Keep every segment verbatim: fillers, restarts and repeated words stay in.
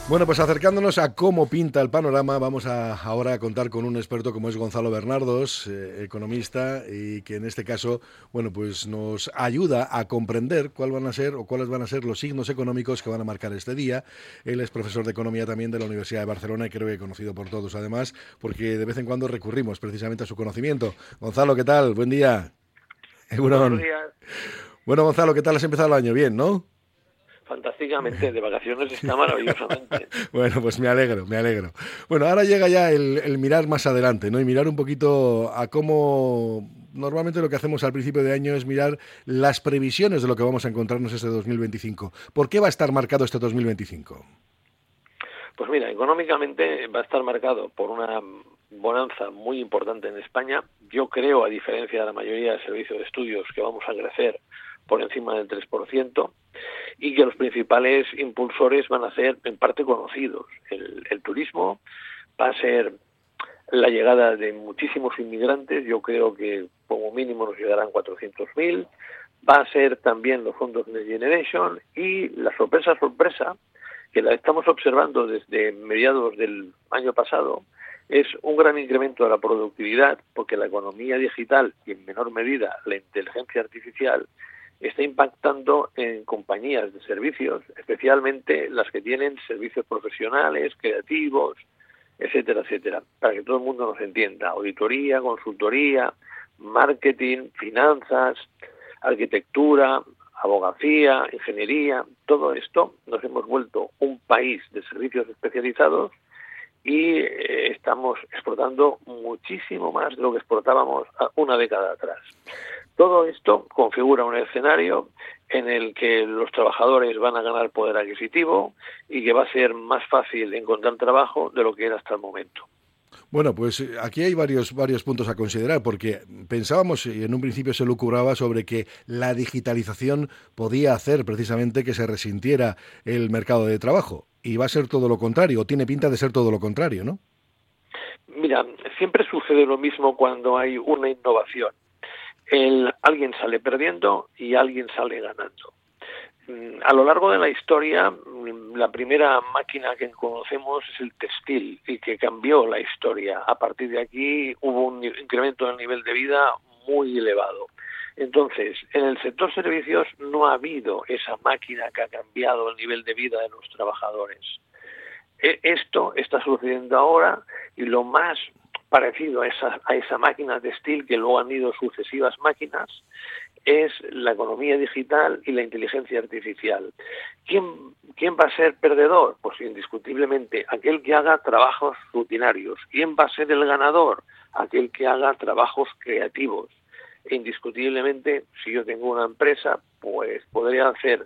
Bueno, pues acercándonos a cómo pinta el panorama, vamos a ahora a contar con un experto como es Gonzalo Bernardos, eh, economista, y que en este caso, bueno, pues nos ayuda a comprender cuál van a ser o cuáles van a ser los signos económicos que van a marcar este día. Él es profesor de economía también de la Universidad de Barcelona y creo que conocido por todos además, porque de vez en cuando recurrimos precisamente a su conocimiento. Gonzalo, ¿qué tal? Buen día. Buenos Egunon. días. Bueno, Gonzalo, ¿qué tal has empezado el año? Bien, ¿no? Fantásticamente, de vacaciones está maravillosamente. Bueno, pues me alegro, me alegro. Bueno, ahora llega ya el, el mirar más adelante, ¿no? Y mirar un poquito a cómo normalmente lo que hacemos al principio de año es mirar las previsiones de lo que vamos a encontrarnos este dos mil veinticinco. ¿Por qué va a estar marcado este dos mil veinticinco? Pues mira, económicamente va a estar marcado por una bonanza muy importante en España. Yo creo, a diferencia de la mayoría de servicios de estudios, que vamos a crecer por encima del tres por ciento y que los principales impulsores van a ser en parte conocidos. El, el turismo va a ser la llegada de muchísimos inmigrantes, yo creo que como mínimo nos llegarán cuatrocientos mil, va a ser también los fondos Next Generation y la sorpresa, sorpresa, que la estamos observando desde mediados del año pasado, es un gran incremento de la productividad, porque la economía digital y en menor medida la inteligencia artificial está impactando en compañías de servicios, especialmente las que tienen servicios profesionales, creativos, etcétera, etcétera, para que todo el mundo nos entienda: auditoría, consultoría, marketing, finanzas, arquitectura, abogacía, ingeniería. Todo esto nos hemos vuelto un país de servicios especializados y eh, estamos exportando muchísimo más de lo que exportábamos una década atrás. Todo esto configura un escenario en el que los trabajadores van a ganar poder adquisitivo y que va a ser más fácil encontrar trabajo de lo que era hasta el momento. Bueno, pues eh, aquí hay varios, varios puntos a considerar, porque pensábamos y en un principio se lucubraba sobre que la digitalización podía hacer precisamente que se resintiera el mercado de trabajo. Y va a ser todo lo contrario, o tiene pinta de ser todo lo contrario, ¿no? Mira, siempre sucede lo mismo cuando hay una innovación. El, alguien sale perdiendo y alguien sale ganando. A lo largo de la historia, la primera máquina que conocemos es el textil y que cambió la historia. A partir de aquí hubo un incremento del nivel de vida muy elevado. Entonces, en el sector servicios no ha habido esa máquina que ha cambiado el nivel de vida de los trabajadores. Esto está sucediendo ahora y lo más parecido a esa, a esa máquina textil, que luego han ido sucesivas máquinas, es la economía digital y la inteligencia artificial. ¿Quién, quién va a ser perdedor? Pues indiscutiblemente aquel que haga trabajos rutinarios. ¿Quién va a ser el ganador? Aquel que haga trabajos creativos. E indiscutiblemente, si yo tengo una empresa, pues podría hacer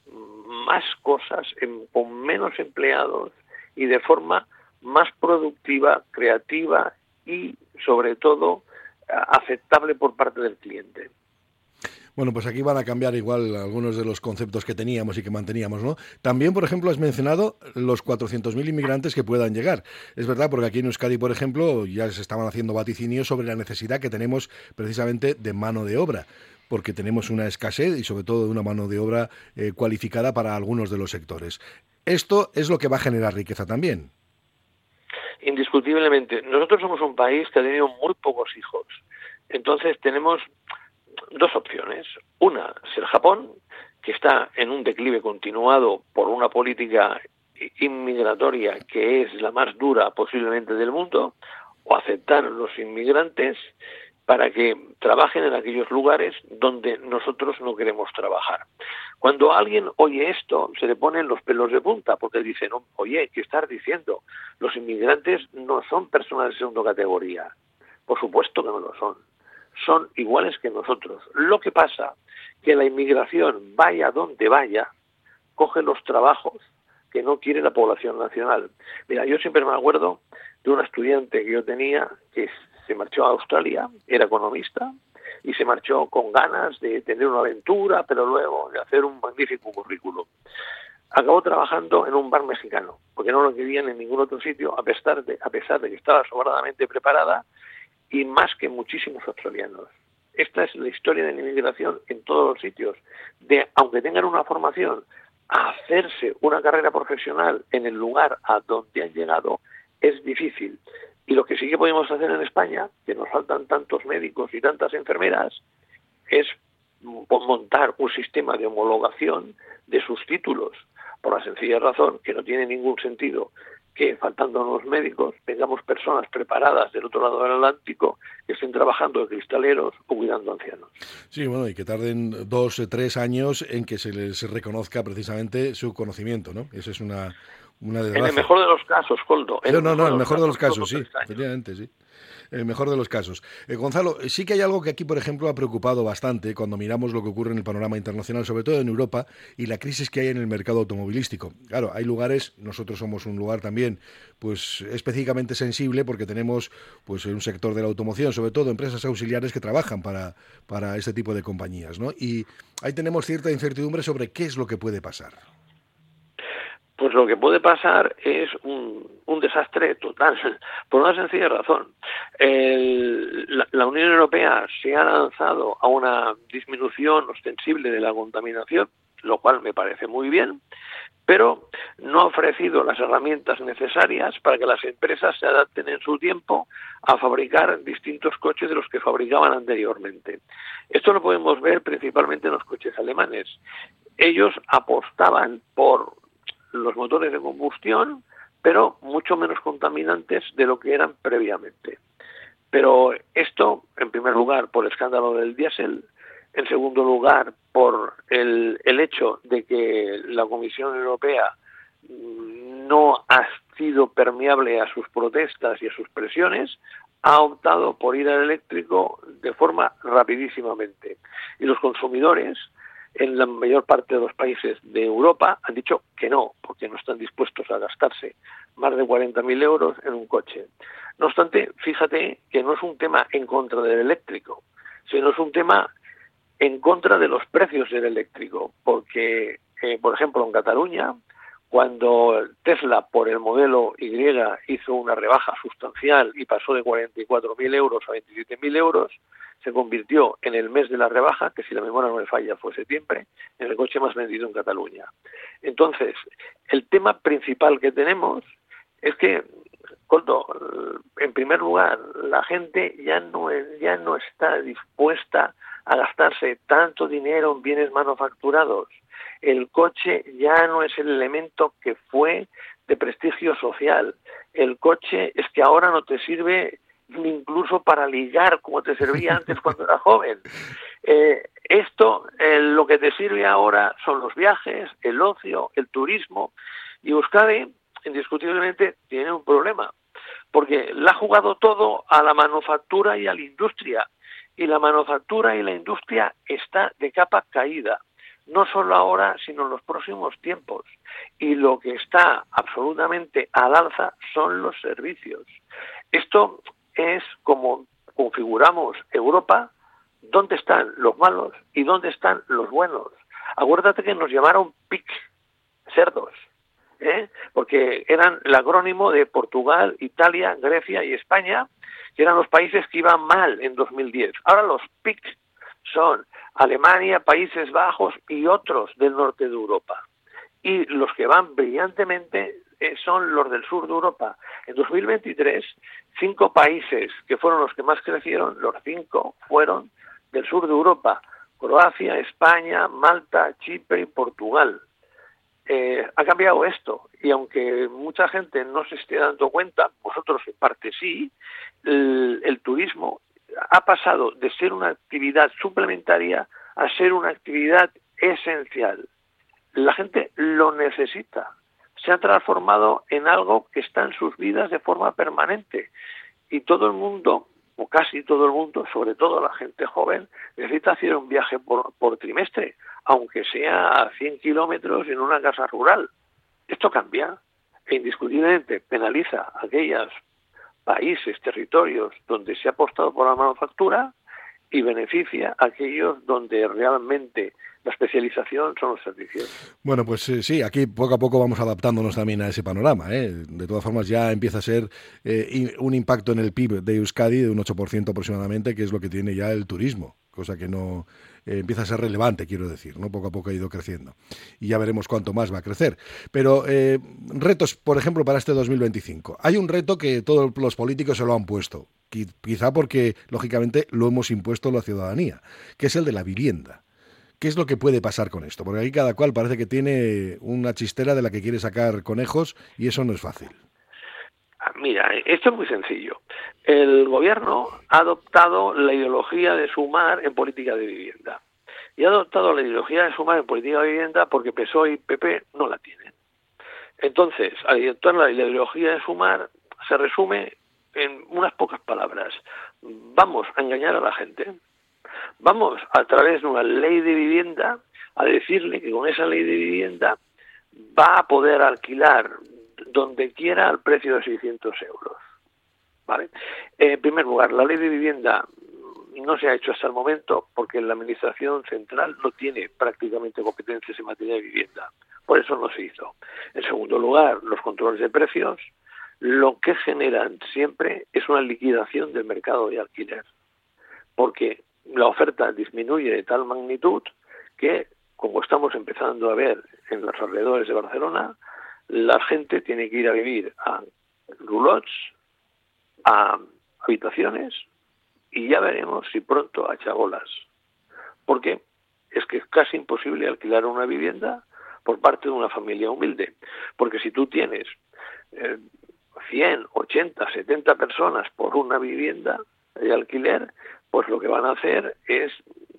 más cosas en, con menos empleados y de forma más productiva, creativa y, sobre todo, aceptable por parte del cliente. Bueno, pues aquí van a cambiar igual algunos de los conceptos que teníamos y que manteníamos, ¿no? También, por ejemplo, has mencionado los cuatrocientos mil inmigrantes que puedan llegar. Es verdad, porque aquí en Euskadi, por ejemplo, ya se estaban haciendo vaticinios sobre la necesidad que tenemos precisamente de mano de obra, porque tenemos una escasez y sobre todo de una mano de obra eh, cualificada para algunos de los sectores. Esto es lo que va a generar riqueza también. Indiscutiblemente. Nosotros somos un país que ha tenido muy pocos hijos. Entonces tenemos dos opciones. Una, ser Japón, que está en un declive continuado por una política inmigratoria que es la más dura posiblemente del mundo, o aceptar a los inmigrantes para que trabajen en aquellos lugares donde nosotros no queremos trabajar. Cuando alguien oye esto, se le ponen los pelos de punta, porque dicen, oye, ¿qué estás diciendo? Los inmigrantes no son personas de segunda categoría. Por supuesto que no lo son. Son iguales que nosotros. Lo que pasa que la inmigración, vaya donde vaya, coge los trabajos que no quiere la población nacional. Mira, yo siempre me acuerdo de una estudiante que yo tenía que se marchó a Australia, era economista, y se marchó con ganas de tener una aventura, pero luego de hacer un magnífico currículum. Acabó trabajando en un bar mexicano, porque no lo querían en ningún otro sitio, a pesar de, a pesar de que estaba sobradamente preparada, y más que muchísimos australianos. Esta es la historia de la inmigración en todos los sitios. De, aunque tengan una formación, hacerse una carrera profesional en el lugar a donde han llegado es difícil. Y lo que sí que podemos hacer en España, que nos faltan tantos médicos y tantas enfermeras, es montar un sistema de homologación de sus títulos, por la sencilla razón que no tiene ningún sentido que, faltándonos médicos, tengamos personas preparadas del otro lado del Atlántico que estén trabajando de cristaleros o cuidando ancianos. Sí, bueno, y que tarden dos o tres años en que se les reconozca precisamente su conocimiento, ¿no? Eso es una, una desgracia. En el mejor de los casos, Coldo. No, no, no, en el mejor de los casos, sí, efectivamente, sí. En el mejor de los casos. Eh, Gonzalo, sí que hay algo que aquí, por ejemplo, ha preocupado bastante cuando miramos lo que ocurre en el panorama internacional, sobre todo en Europa, y la crisis que hay en el mercado automovilístico. Claro, hay lugares, nosotros somos un lugar también, pues específicamente sensible, porque tenemos pues un sector de la automoción, sobre todo empresas auxiliares que trabajan para, para este tipo de compañías, ¿no? Y ahí tenemos cierta incertidumbre sobre qué es lo que puede pasar. Pues lo que puede pasar es un, un desastre total, por una sencilla razón. El, la, la Unión Europea se ha lanzado a una disminución ostensible de la contaminación, lo cual me parece muy bien, pero no ha ofrecido las herramientas necesarias para que las empresas se adapten en su tiempo a fabricar distintos coches de los que fabricaban anteriormente. Esto lo podemos ver principalmente en los coches alemanes. Ellos apostaban por los motores de combustión, pero mucho menos contaminantes de lo que eran previamente. Pero esto, en primer lugar, por el escándalo del diésel, en segundo lugar, por el, el hecho de que la Comisión Europea no ha sido permeable a sus protestas y a sus presiones, ha optado por ir al eléctrico de forma rapidísimamente. Y los consumidores, en la mayor parte de los países de Europa, han dicho que no, porque no están dispuestos a gastarse más de cuarenta mil euros en un coche. No obstante, fíjate que no es un tema en contra del eléctrico, sino es un tema en contra de los precios del eléctrico, porque, eh, por ejemplo, en Cataluña, cuando Tesla, por el modelo Y, hizo una rebaja sustancial y pasó de cuarenta y cuatro mil euros a veintisiete mil euros, se convirtió en el mes de la rebaja, que si la memoria no me falla fue septiembre, en el coche más vendido en Cataluña. Entonces, el tema principal que tenemos es que, Coldo, en primer lugar, la gente ya no es, ya no está dispuesta a gastarse tanto dinero en bienes manufacturados. El coche ya no es el elemento que fue de prestigio social. El coche es que ahora no te sirve incluso para ligar como te servía antes cuando era joven. Eh, esto, eh, lo que te sirve ahora son los viajes, el ocio, el turismo, y Euskadi indiscutiblemente tiene un problema, porque le ha jugado todo a la manufactura y a la industria, y la manufactura y la industria está de capa caída, no solo ahora, sino en los próximos tiempos, y lo que está absolutamente al alza son los servicios. Esto es como configuramos Europa, dónde están los malos y dónde están los buenos. Acuérdate que nos llamaron P I C, cerdos, ¿eh? Porque eran el acrónimo de Portugal, Italia, Grecia y España, que eran los países que iban mal en dos mil diez. Ahora los P I C son Alemania, Países Bajos y otros del norte de Europa. Y los que van brillantemente son los del sur de Europa. En dos mil veintitrés, cinco países que fueron los que más crecieron, los cinco fueron del sur de Europa: Croacia, España, Malta, Chipre y Portugal. Eh, ha cambiado esto, y aunque mucha gente no se esté dando cuenta, vosotros en parte sí, el, el turismo ha pasado de ser una actividad suplementaria a ser una actividad esencial. La gente lo necesita. Se ha transformado en algo que está en sus vidas de forma permanente. Y todo el mundo, o casi todo el mundo, sobre todo la gente joven, necesita hacer un viaje por, por trimestre, aunque sea a cien kilómetros en una casa rural. Esto cambia e indiscutiblemente penaliza a aquellos países, territorios donde se ha apostado por la manufactura y beneficia a aquellos donde realmente la especialización son los servicios. Bueno, pues eh, sí, aquí poco a poco vamos adaptándonos también a ese panorama, ¿eh? De todas formas, ya empieza a ser eh, un impacto en el P I B de Euskadi de un ocho por ciento aproximadamente, que es lo que tiene ya el turismo, cosa que no eh, empieza a ser relevante, quiero decir, ¿no? Poco a poco ha ido creciendo. Y ya veremos cuánto más va a crecer. Pero eh, retos, por ejemplo, para este dos mil veinticinco. Hay un reto que todos los políticos se lo han puesto, quizá porque, lógicamente, lo hemos impuesto la ciudadanía, que es el de la vivienda. ¿Qué es lo que puede pasar con esto? Porque ahí cada cual parece que tiene una chistera de la que quiere sacar conejos y eso no es fácil. Mira, esto es muy sencillo. El gobierno ha adoptado la ideología de sumar en política de vivienda. Y ha adoptado la ideología de sumar en política de vivienda porque P S O E y P P no la tienen. Entonces, al adoptar la ideología de sumar, se resume en unas pocas palabras. Vamos a engañar a la gente. Vamos, a través de una ley de vivienda, a decirle que con esa ley de vivienda va a poder alquilar donde quiera al precio de seiscientos euros. ¿Vale? En primer lugar, la ley de vivienda no se ha hecho hasta el momento porque la Administración Central no tiene prácticamente competencias en materia de vivienda. Por eso no se hizo. En segundo lugar, los controles de precios lo que generan siempre es una liquidación del mercado de alquiler. Porque la oferta disminuye de tal magnitud que, como estamos empezando a ver en los alrededores de Barcelona, la gente tiene que ir a vivir a roulots, a habitaciones y ya veremos si pronto a chabolas. Porque es que es casi imposible alquilar una vivienda por parte de una familia humilde. Porque si tú tienes eh, cien, ochenta, setenta personas por una vivienda de alquiler, pues lo que van a hacer es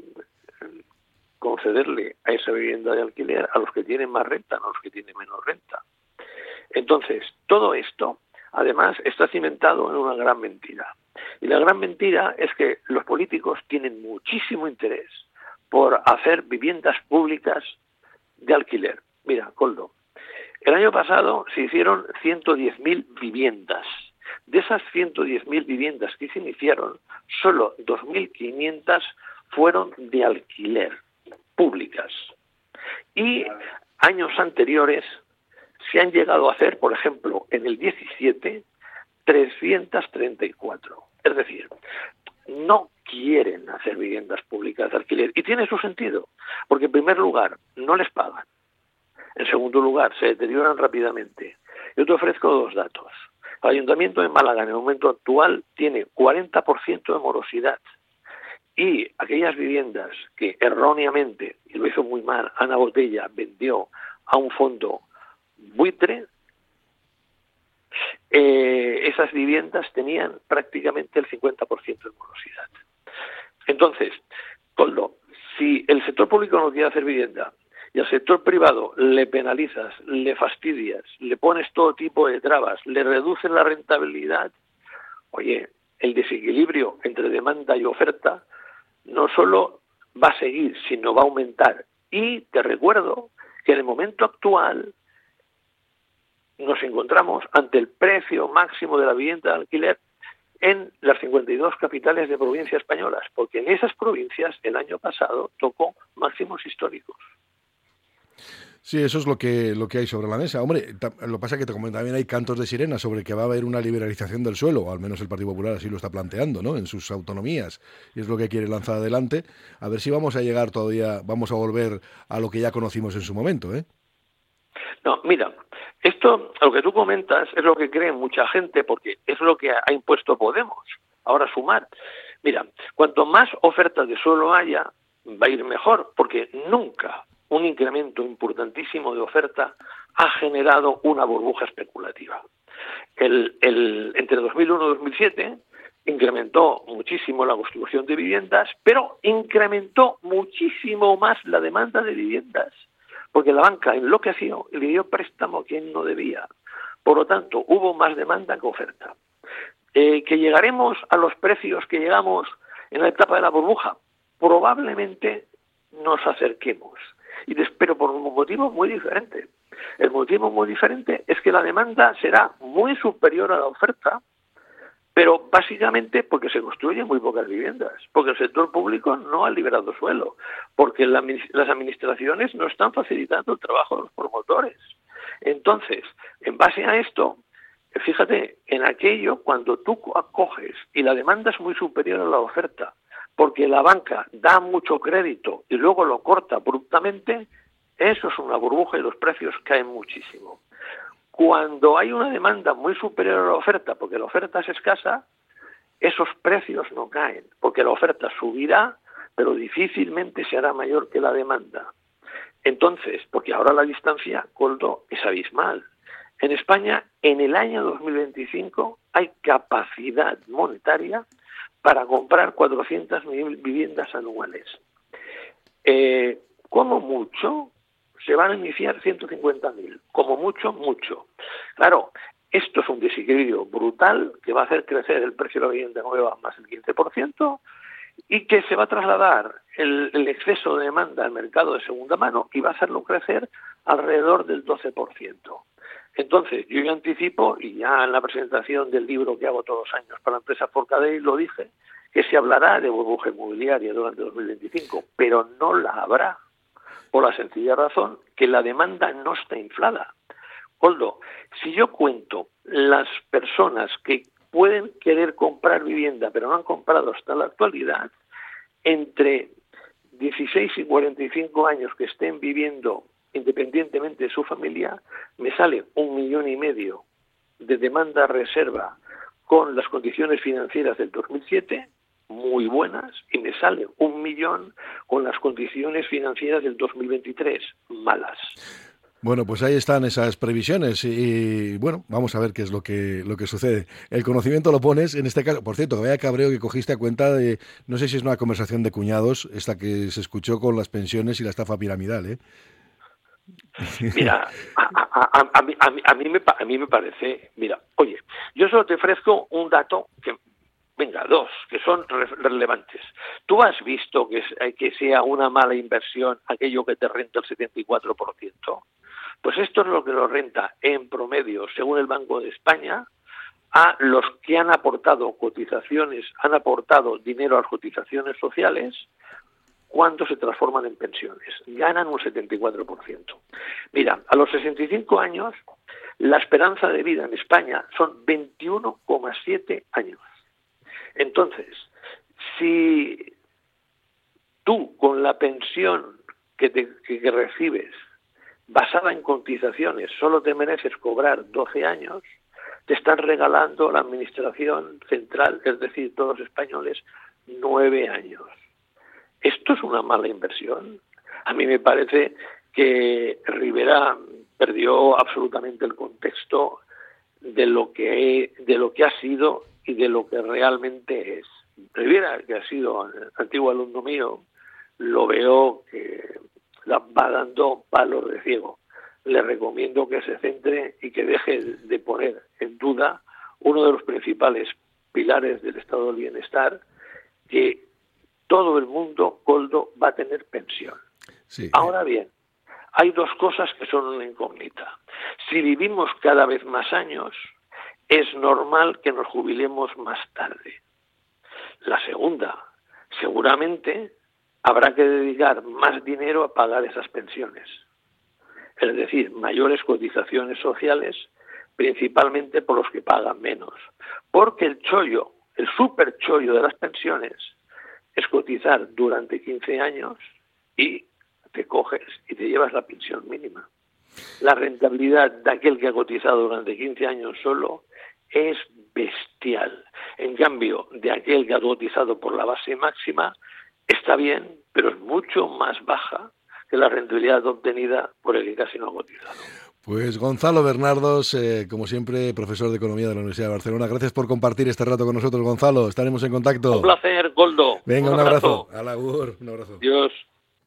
concederle a esa vivienda de alquiler a los que tienen más renta, no a los que tienen menos renta. Entonces, todo esto, además, está cimentado en una gran mentira. Y la gran mentira es que los políticos tienen muchísimo interés por hacer viviendas públicas de alquiler. Mira, Koldo, el año pasado se hicieron ciento diez mil viviendas. De esas ciento diez mil viviendas que se iniciaron, solo dos mil quinientas fueron de alquiler, públicas. Y años anteriores se han llegado a hacer, por ejemplo, en el diecisiete, trescientas treinta y cuatro. Es decir, no quieren hacer viviendas públicas de alquiler. Y tiene su sentido, porque en primer lugar, no les pagan. En segundo lugar, se deterioran rápidamente. Yo te ofrezco dos datos. El Ayuntamiento de Málaga, en el momento actual, tiene cuarenta por ciento de morosidad. Y aquellas viviendas que erróneamente, y lo hizo muy mal, Ana Botella vendió a un fondo buitre, eh, esas viviendas tenían prácticamente el cincuenta por ciento de morosidad. Entonces, Koldo, si el sector público no quiere hacer vivienda y al sector privado le penalizas, le fastidias, le pones todo tipo de trabas, le reduces la rentabilidad, oye, el desequilibrio entre demanda y oferta no solo va a seguir, sino va a aumentar. Y te recuerdo que en el momento actual nos encontramos ante el precio máximo de la vivienda de alquiler en las cincuenta y dos capitales de provincias españolas, porque en esas provincias el año pasado tocó máximos históricos. Sí, eso es lo que lo que hay sobre la mesa. Hombre, lo que pasa es que como también hay cantos de sirena sobre que va a haber una liberalización del suelo, o al menos el Partido Popular así lo está planteando, ¿no? En sus autonomías, y es lo que quiere lanzar adelante. A ver si vamos a llegar todavía, vamos a volver a lo que ya conocimos en su momento, ¿eh? No, mira, esto, lo que tú comentas, es lo que cree mucha gente, porque es lo que ha impuesto Podemos. Ahora Sumar. Mira, cuanto más ofertas de suelo haya, va a ir mejor, porque nunca un incremento importantísimo de oferta ha generado una burbuja especulativa. El, el, entre dos mil uno y dos mil siete incrementó muchísimo la construcción de viviendas, pero incrementó muchísimo más la demanda de viviendas, porque la banca enloqueció y le dio préstamo a quien no debía. Por lo tanto, hubo más demanda que oferta. Eh, ¿Que llegaremos a los precios que llegamos en la etapa de la burbuja? Probablemente nos acerquemos. Y pero por un motivo muy diferente. El motivo muy diferente es que la demanda será muy superior a la oferta, pero básicamente porque se construyen muy pocas viviendas, porque el sector público no ha liberado suelo, porque la, las administraciones no están facilitando el trabajo de los promotores. Entonces, en base a esto, fíjate, en aquello, cuando tú acoges y la demanda es muy superior a la oferta, porque la banca da mucho crédito y luego lo corta abruptamente, eso es una burbuja y los precios caen muchísimo. Cuando hay una demanda muy superior a la oferta, porque la oferta es escasa, esos precios no caen, porque la oferta subirá, pero difícilmente será mayor que la demanda. Entonces, porque ahora la distancia, Koldo, es abismal. En España, en el año dos mil veinticinco, hay capacidad monetaria para comprar cuatrocientas mil viviendas anuales. Eh, como mucho, se van a iniciar ciento cincuenta mil. Como mucho, mucho. Claro, esto es un desequilibrio brutal que va a hacer crecer el precio de la vivienda nueva más del quince por ciento y que se va a trasladar el, el exceso de demanda al mercado de segunda mano y va a hacerlo crecer alrededor del doce por ciento. Entonces, yo ya anticipo, y ya en la presentación del libro que hago todos los años para la empresa Forcadell lo dije, que se hablará de burbuja inmobiliaria durante dos mil veinticinco, pero no la habrá, por la sencilla razón que la demanda no está inflada. Koldo, si yo cuento las personas que pueden querer comprar vivienda, pero no han comprado hasta la actualidad, entre dieciséis y cuarenta y cinco años que estén viviendo independientemente de su familia, me sale un millón y medio de demanda reserva con las condiciones financieras del dos mil siete, muy buenas, y me sale un millón con las condiciones financieras del dos mil veintitrés, malas. Bueno, pues ahí están esas previsiones y, bueno, vamos a ver qué es lo que lo que sucede. El conocimiento lo pones, en este caso, por cierto, que vaya cabreo que cogiste a cuenta de, no sé si es una conversación de cuñados, esta que se escuchó con las pensiones y la estafa piramidal, ¿eh? Mira, a, a, a, a, mí, a, mí, a, mí me, a mí me parece, mira, oye, yo solo te ofrezco un dato que, venga, dos, que son re relevantes. ¿Tú has visto que, que sea una mala inversión aquello que te renta el setenta y cuatro por ciento? Pues esto es lo que lo renta en promedio, según el Banco de España, a los que han aportado cotizaciones, han aportado dinero a las cotizaciones sociales, cuando se transforman en pensiones. Ganan un setenta y cuatro por ciento. Mira, a los sesenta y cinco años, la esperanza de vida en España son veintiuno coma siete años. Entonces, si tú con la pensión que, te, que, que recibes basada en cotizaciones solo te mereces cobrar doce años, te están regalando la administración central, es decir, todos los españoles, nueve años. ¿Esto es una mala inversión? A mí me parece que Rivera perdió absolutamente el contexto de lo que de lo que ha sido y de lo que realmente es. Rivera, que ha sido antiguo alumno mío, lo veo que va dando palos de ciego. Le recomiendo que se centre y que deje de poner en duda uno de los principales pilares del estado del bienestar, que todo el mundo, Koldo, va a tener pensión. Sí. Ahora bien, hay dos cosas que son una incógnita. Si vivimos cada vez más años, es normal que nos jubilemos más tarde. La segunda, seguramente habrá que dedicar más dinero a pagar esas pensiones. Es decir, mayores cotizaciones sociales, principalmente por los que pagan menos. Porque el chollo, el super chollo de las pensiones, es cotizar durante quince años y te coges y te llevas la pensión mínima. La rentabilidad de aquel que ha cotizado durante quince años solo es bestial. En cambio, de aquel que ha cotizado por la base máxima, está bien, pero es mucho más baja que la rentabilidad obtenida por el que casi no ha cotizado. Pues Gonzalo Bernardos, eh, como siempre, profesor de Economía de la Universidad de Barcelona. Gracias por compartir este rato con nosotros, Gonzalo. Estaremos en contacto. Un placer, Koldo. Venga, un, un abrazo. abrazo. Al agur, un abrazo. Dios.